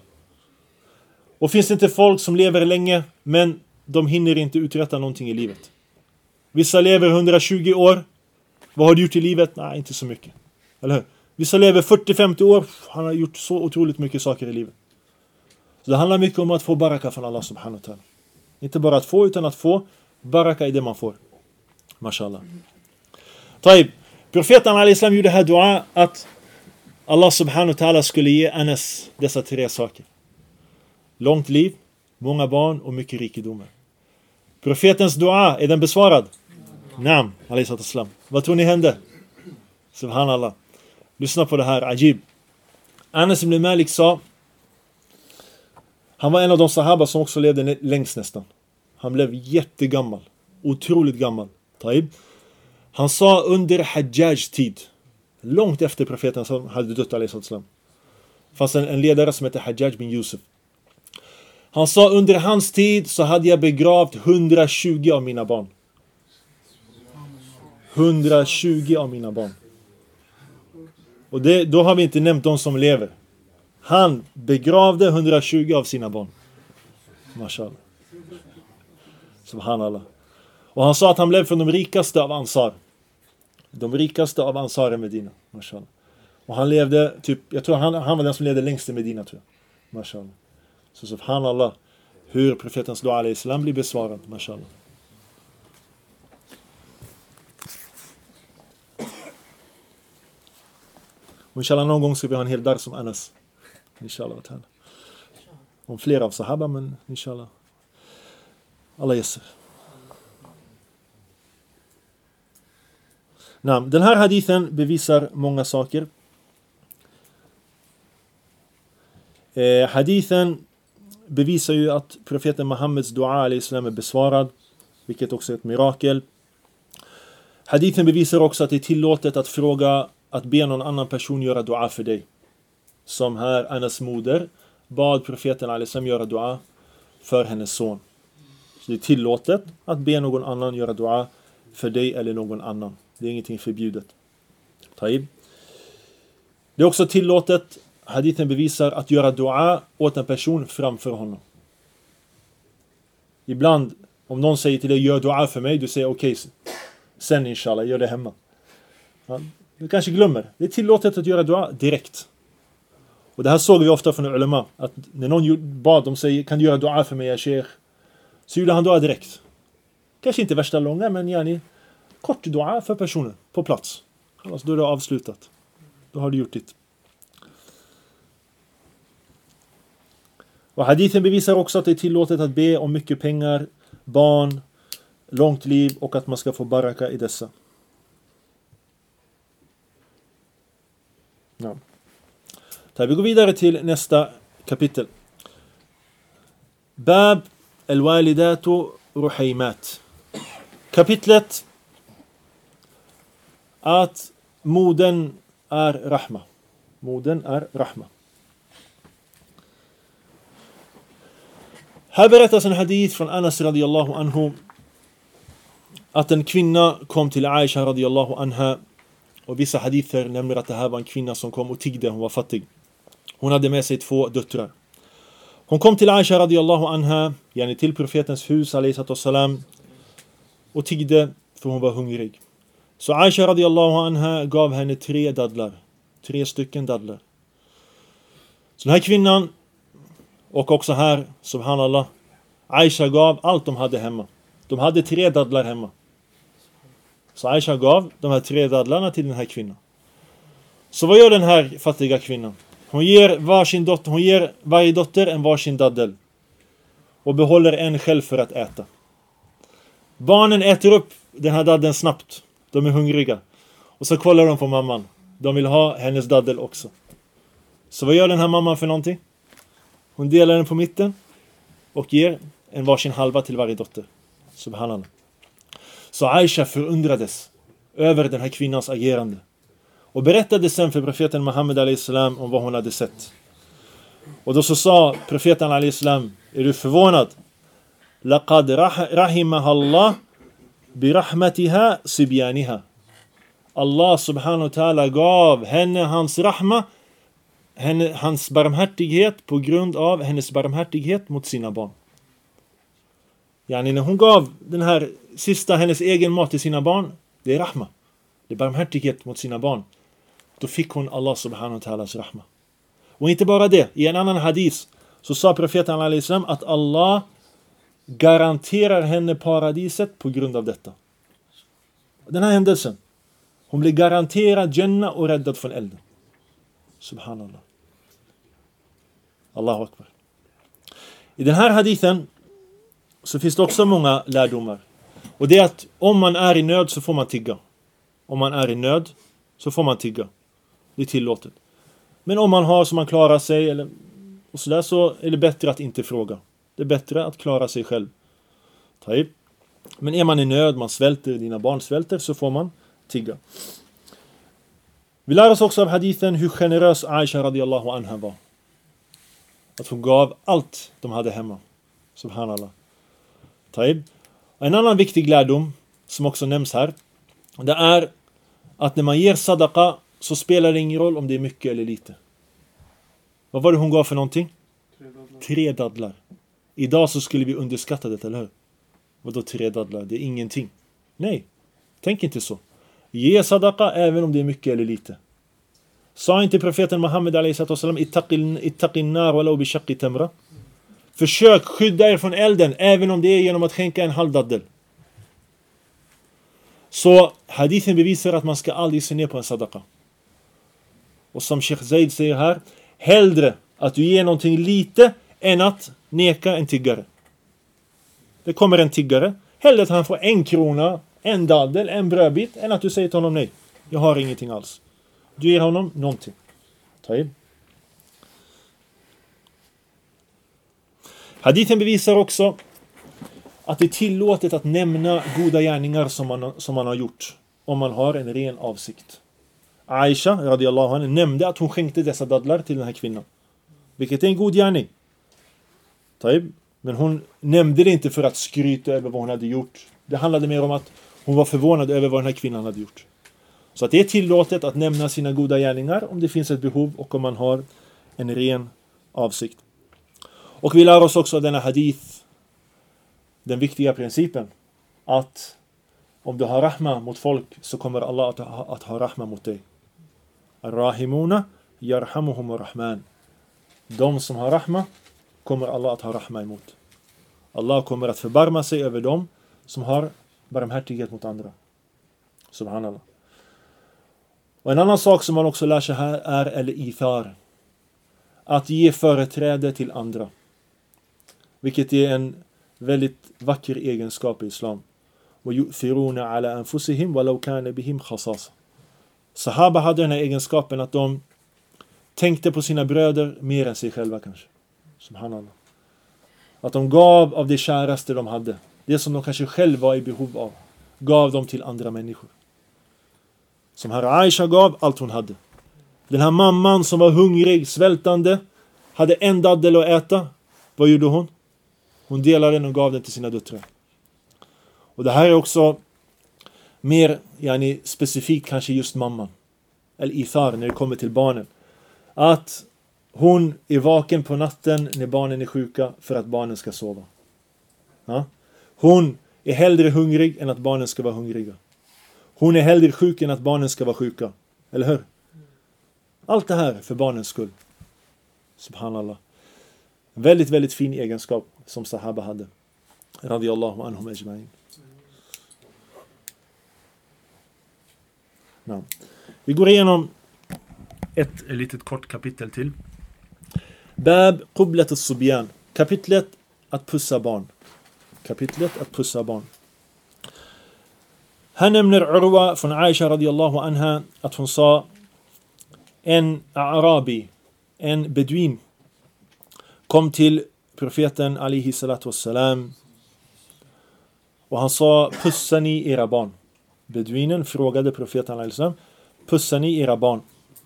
Och finns det inte folk som lever länge men de hinner inte uträtta någonting i livet? Vissa lever hundratjugo år. Vad har du gjort i livet? Nej, inte så mycket. Eller hur? Vissa lever fyrtio till femtio år. Han har gjort så otroligt mycket saker i livet. Så det handlar mycket om att få baraka från Allah subhanahu wa ta'ala. Inte bara att få utan att få baraka i det man får. Mashallah. Taib. Profeten al-Islam gjorde här dua att Allah subhanahu wa ta'ala skulle ge Anas dessa tre saker. Långt liv, många barn och mycket rikedomar. Profetens dua, är den besvarad? Naam, alayhi salam. Vad tror ni hände? Subhanallah. Lyssna på det här, ajib. Anas ibn Malik sa, han var en av de sahaba som också levde längst nästan. Han blev jättegammal. Otroligt gammal. Taib. Han sa under Hajjajs tid, långt efter profeten som hade dött, alayhi salam, fanns en, en ledare som heter Hajjaj bin Yusuf. Han sa under hans tid så hade jag begravt hundratjugo av mina barn. hundratjugo av mina barn. Och det, då har vi inte nämnt de som lever. Han begravde hundratjugo av sina barn. Mashallah. Subhanallah. Och han sa att han blev från de rikaste av Ansar. De rikaste av Ansar i Medina. Mashallah. Och han levde typ, jag tror han, han var den som levde längst i Medina, tror jag. Mashallah. Så subhanallah, hur profetens dua alayhi salam blir besvarad. Mashallah. Och inshallah någon gång ska vi ha en hel dar som Anas. Inshallah. Om flera av sahaba, men inshallah. Allah yasser. Naam, den här hadithen bevisar många saker. Eh, hadithen bevisar ju att profeten Muhammeds dua alayhi salam är besvarad, vilket också är ett mirakel. Hadithen bevisar också att det är tillåtet att fråga, att be någon annan person göra dua för dig. Som här Anas moder bad profeten alayhi salam göra dua för hennes son. Så det är tillåtet att be någon annan göra dua för dig eller någon annan. Det är ingenting förbjudet. Taib. Det är också tillåtet, hadithen bevisar, att göra dua åt en person framför honom. Ibland, om någon säger till dig, gör dua för mig, du säger okej, okay, sen inshallah, gör det hemma. Ja, du kanske glömmer. Det är tillåtet att göra dua direkt. Och det här såg vi ofta från ulema, att när någon bad, de säger, kan du göra dua för mig, ya sheikh? Så gjorde han dua direkt. Kanske inte värsta långa, men yani, kort dua för personen, på plats. Alltså, då är det avslutat. Då har du gjort ditt. Och hadithen bevisar också att det är tillåtet att be om mycket pengar, barn, långt liv och att man ska få baraka i dessa. Ja. Vi går vidare till nästa kapitel. Bab al-walidatu ruhaymat. Kapitlet att moden är rahma. Moden är rahma. Här berättas en hadith från Anas radiyallahu anhu att en kvinna kom till Aisha radiyallahu anha, och vissa hadither nämner att det här var en kvinna som kom och tiggde, hon var fattig. Hon hade med sig två döttrar. Hon kom till Aisha radiyallahu anha, yani till profetens hus alayhi salam, och tiggde för hon var hungrig. Så Aisha radiyallahu anha gav henne tre dadlar. Tre stycken dadlar. Så den här kvinnan, och också här, subhanallah, Aisha gav allt de hade hemma. De hade tre dadlar hemma. Så Aisha gav de här tre dadlarna till den här kvinnan. Så vad gör den här fattiga kvinnan? Hon ger, varsin dotter, hon ger varje dotter en varsin daddel. Och behåller en själv för att äta. Barnen äter upp den här daddeln snabbt. De är hungriga. Och så kollar de på mamman. De vill ha hennes daddel också. Så vad gör den här mamman för någonting? Hon delar den på mitten. Och ger en varsin halva till varje dotter. Subhanallah. Så Aisha förundrades över den här kvinnans agerande. Och berättade sen för profeten Muhammed alayhi salam om vad hon hade sett. Och då så sa profeten alayhi salam: är du förvånad? Laqad rahimaha Allah bi rahmatiha sibyaniha. Allah subhanahu wa ta'ala gav henne hans rahma, henne, hans barmhärtighet på grund av hennes barmhärtighet mot sina barn. Yani när hon gav den här sista, hennes egen mat till sina barn, det är rahma. Det är barmhärtighet mot sina barn. Då fick hon Allah subhanahu wa ta'alas rahma. Och inte bara det. I en annan hadith så sa profeten alayhi salam att Allah garanterar henne paradiset på grund av detta. Den här händelsen. Hon blir garanterad Jannah och räddad från elden. Subhanallah. Allahu akbar. I den här hadithen så finns det också många lärdomar. Och det är att om man är i nöd så får man tigga. Om man är i nöd så får man tigga. Det är tillåtet. Men om man har så man klarar sig eller, och så, där, så är det bättre att inte fråga. Det är bättre att klara sig själv. Taib. Men är man i nöd, man svälter, dina barn svälter, så får man tigga. Vi lär oss också av hadithen hur generös Aisha radiyallahu anha var. Att hon gav allt de hade hemma. Subhanallah. Taib. En annan viktig lärdom som också nämns här, det är att när man ger sadaqa så spelar det ingen roll om det är mycket eller lite. Vad var det hon gav för någonting? Tre dadlar. Tre dadlar. Idag så skulle vi underskatta det, eller hur? Vadå tre dadlar? Det är ingenting. Nej, tänk inte så. Ge sadaqa även om det är mycket eller lite. Sa inte profeten Muhammed alayhi salam ittaqin nar walau bi shaqqi tamra? Försök skydda er från elden även om det är genom att skänka en halv daddel. Så hadithen bevisar att man ska aldrig se ner på en sadaqa. Och som Sheikh Zaid säger här, hellre att du ger någonting lite än att neka en tiggare. Det kommer en tiggare, hellre att han får en krona, en daddel, en brödbit, än att du säger till honom nej, jag har ingenting alls. Du ger honom någonting. Ta in. Hadithen bevisar också att det är tillåtet att nämna goda gärningar som man, som man har gjort om man har en ren avsikt. Aisha radiyallahu anha nämnde att hon skänkte dessa dadlar till den här kvinnan. Vilket är en god gärning. Taib. Men hon nämnde det inte för att skryta över vad hon hade gjort. Det handlade mer om att hon var förvånad över vad den här kvinnan hade gjort. Så att det är tillåtet att nämna sina goda gärningar om det finns ett behov och om man har en ren avsikt. Och vi lär oss också av denna hadith den viktiga principen att om du har rahma mot folk så kommer Allah att ha, att ha rahma mot dig. Ar-rahimuna yarhamuhum ar-rahman. De som har rahma kommer Allah att ha rahma emot. Allah kommer att förbarma sig över dem som har barmhärtighet mot andra. Subhanallah. Och en annan sak som man också lär sig här är al-ithar. Att ge företräde till andra. Vilket är en väldigt vacker egenskap i islam. وَيُؤْثِرُونَ عَلَى أَنفُسِهِمْ وَلَوْ كَانَ بِهِمْ خَصَاصًا. Sahaba hade den här egenskapen att de tänkte på sina bröder mer än sig själva kanske. Subhanallah. Att de gav av det käraste de hade. Det som de kanske själva var i behov av. Gav dem till andra människor. Som herr Aisha gav allt hon hade. Den här mamman som var hungrig, svältande. Hade en daddel att äta. Vad gjorde hon? Hon delade den och gav den till sina döttrar. Och det här är också mer yani, specifikt kanske just mamman. Eller ithar när det kommer till barnen. Att hon är vaken på natten när barnen är sjuka för att barnen ska sova. Ja? Hon är hellre hungrig än att barnen ska vara hungriga. Hon är hellre sjuk än att barnen ska vara sjuka. Eller hur? Allt det här för barnens skull. Subhanallah. Väldigt, väldigt fin egenskap som sahaba hade. Radiyallahu anhum ajma'in. No. Vi går igenom ett litet kort kapitel till. Bab qublat as-subyan. Kapitlet att pussa barn. Kapitlet att pussa barn. Här nämner Urwa från Aisha radiyallahu anha att hon sa en arabi, en beduin kom till profeten alihi salatu wassalam och han sa pussar ni era barn. Beduinen frågade profeten alihi salam, pussar ni era barn?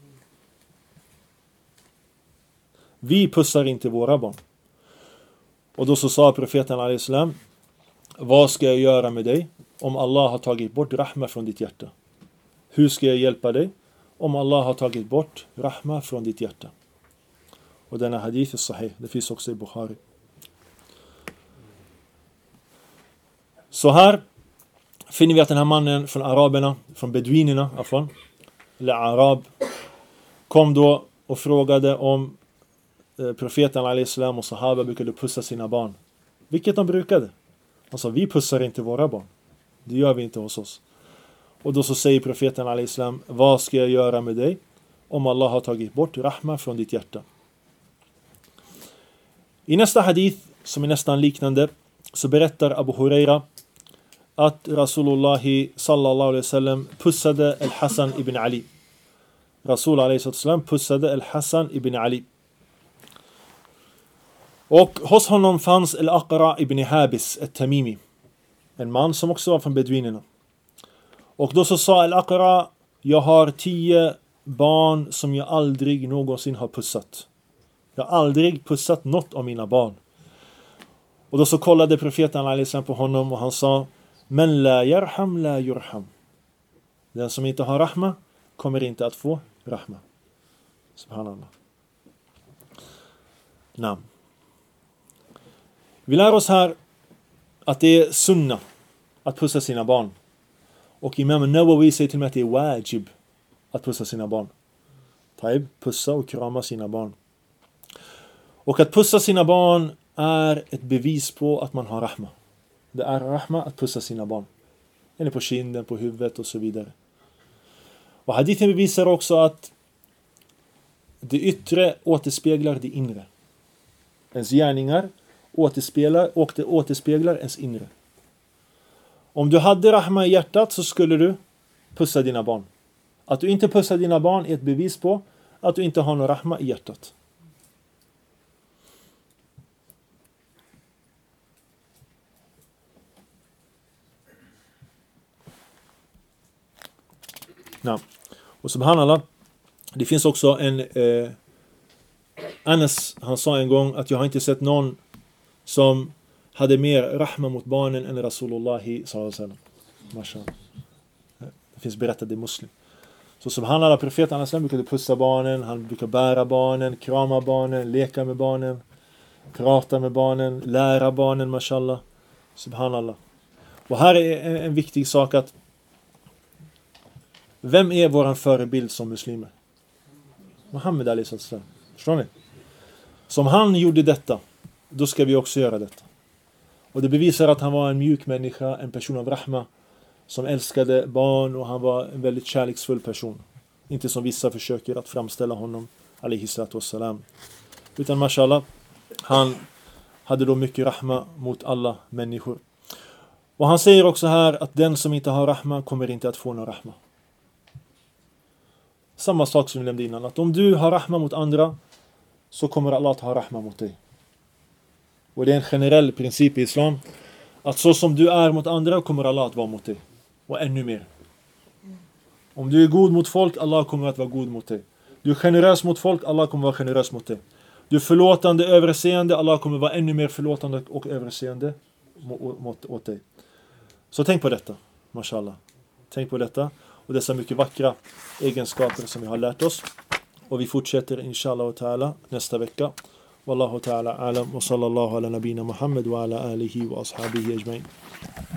Vi pussar inte våra barn. Och då så sa profeten alihi salam, vad ska jag göra med dig om Allah har tagit bort rahma från ditt hjärta? Hur ska jag hjälpa dig om Allah har tagit bort rahma från ditt hjärta? Och denna hadith är sahih. Det finns också i Bukhari. Så här finner vi att den här mannen från araberna, från beduinerna, afwan, eller arab, kom då och frågade om eh, profeten alayhi salam och sahaba brukade pussa sina barn. Vilket de brukade. Han sa, vi pussar inte våra barn. Det gör vi inte hos oss. Och då så säger profeten alayhi salam, vad ska jag göra med dig om Allah har tagit bort rahma från ditt hjärta? I nästa hadith, som är nästan liknande, så berättar Abu Huraira att Rasulullah sallallahu alaihi wasallam pussade Al-Hassan ibn Ali. Rasul alaihi wasallam pussade Al-Hassan ibn Ali. Och hos honom fanns Al-Aqra ibn Habis, ett tamimi. En man som också var från beduinerna. Och då så sa Al-Aqra, jag har tio barn som jag aldrig någonsin har pussat. Jag har aldrig pussat något av mina barn. Och då så kollade profeten alayhi på honom och han sa, men la yarham la yurham. Den som inte har rahma kommer inte att få rahma. Subhanallah. Nam. Vi lär oss här att det är sunna att pussa sina barn. Och Imam Nawawi säger till mig att det är wajib att pussa sina barn. Taib, pussa och krama sina barn. Och att pussa sina barn är ett bevis på att man har rahma. Det är rahma att pussa sina barn. Eller på kinden, på huvudet och så vidare. Och hadithen bevisar också att det yttre återspeglar det inre. Ens gärningar återspeglar, och det återspeglar ens inre. Om du hade rahma i hjärtat så skulle du pussa dina barn. Att du inte pussar dina barn är ett bevis på att du inte har någon rahma i hjärtat. Ja. Och subhanallah, det finns också en eh, Anas, han sa en gång att jag har inte sett någon som hade mer rahma mot barnen än Rasulullah sallallahu alaihi wasallam. Mashallah. Det finns berättat i Muslim. Så subhanallah, profeten sallallahu brukade pussa barnen, han brukade bära barnen, krama barnen, leka med barnen, prata med barnen, lära barnen, mashallah. Subhanallah. Och här är en, en viktig sak att vem är våran förebild som muslimer? Muhammed alayhi salam. Förstår ni? Som han gjorde detta, då ska vi också göra detta. Och det bevisar att han var en mjuk människa, en person av rahma, som älskade barn, och han var en väldigt kärleksfull person. Inte som vissa försöker att framställa honom, alaihi salatu wassalam. Utan mashallah, han hade då mycket rahma mot alla människor. Och han säger också här att den som inte har rahma kommer inte att få någon rahma. Samma sak som vi nämnde innan, att om du har rahma mot andra, så kommer Allah att ha rahma mot dig. Och det är en generell princip i islam, att så som du är mot andra kommer Allah att vara mot dig. Och ännu mer. Om du är god mot folk, Allah kommer att vara god mot dig. Du är generös mot folk, Allah kommer att vara generös mot dig. Du är förlåtande, överseende, Allah kommer att vara ännu mer förlåtande och överseende mot, åt dig. Så tänk på detta, mashallah. Tänk på detta och dessa mycket vackra egenskaper som vi har lärt oss. Och vi fortsätter inshallah och ta'ala nästa vecka. Wallahu ta'ala alam wa sallallahu ala nabina Muhammad wa ala alihi wa ashabihi ajmain.